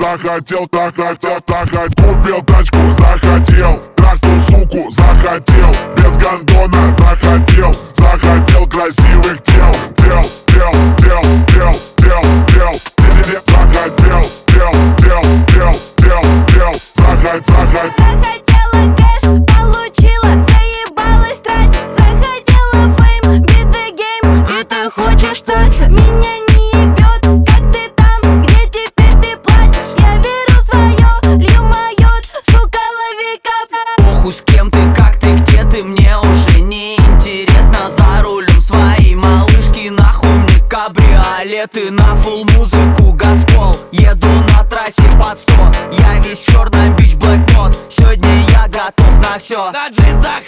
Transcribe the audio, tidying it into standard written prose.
захотел, купил тачку, захотел, трахнул суку, захотел, без гондона, захотел красивых тел, захотел. Захотела кэш, получила, заебалась тратить. Захотела фейм, beat the game. И ты хочешь так же, меня не ебет. Как ты там, где теперь ты плачешь? Я верю в свое, лью моё, сука, лови кап. Похуй с кем ты, как ты, где ты, мне уже не интересно. За рулем своей малышки, нахуй мне кабриолеты. На фулл музыку газпол, еду на трассе под 100. Я весь в черном, бич блэкнот. Сегодня я готов на все. На джин